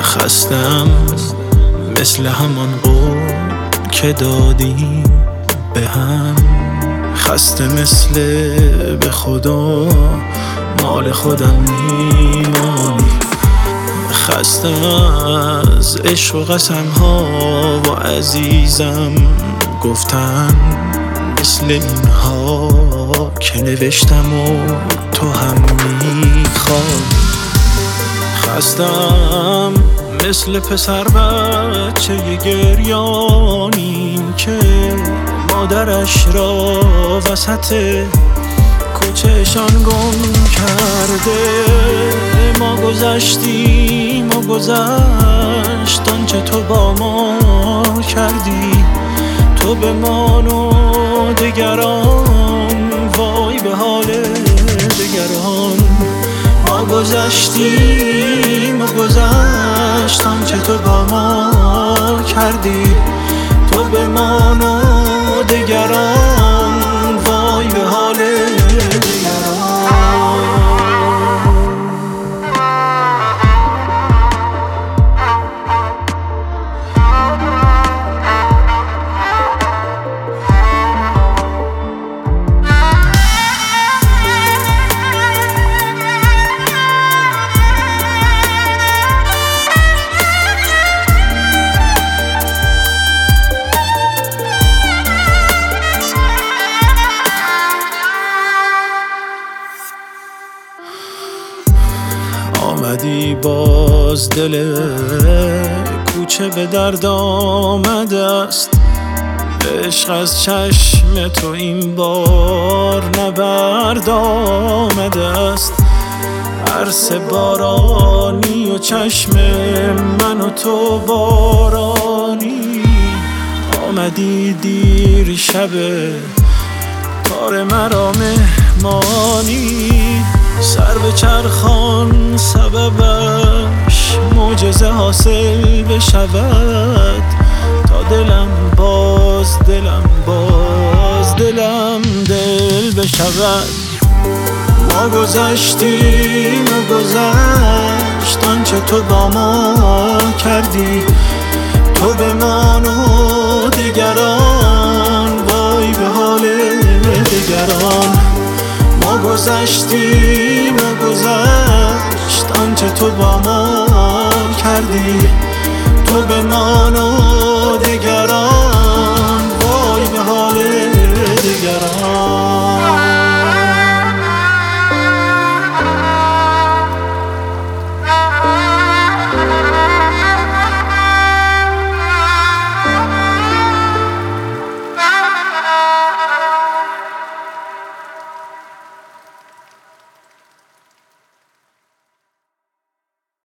خستم مثل همان قول که دادیم به هم. خسته مثل به خدا مال خودم میمانی. خسته از عشق و قسم ها و عزیزم گفتن مثل اینها که نوشتم و تو هم میخوای. خستم مثل پسر بچه گریانی که مادرش را وسط کوچه‌شان گم کرده. ما گذشتیم و گذشت آنچه تو با ما کردی. تو بمان و دگران وای به حال دگران. ما گذشتیم و گذشت آنچه تو با ما کردی. تو بمان و دگران وای به حال دگران. آمدی باز دل کوچه به درد آمده است. عشق از چشم تو این بار نبرد آمده است. عرصه بارانی و چشم من و تو بارانی. آمدی دیر شب کار مرا مهمانی. سر به چرخان سببش معجزه حاصل بشود. تا دلم باز دل بشود. ما گذشتیم و گذشت آنچه تو با ما کردی. تو بمان و دگران وای به حال دگران. ما گذشتیم و گذشت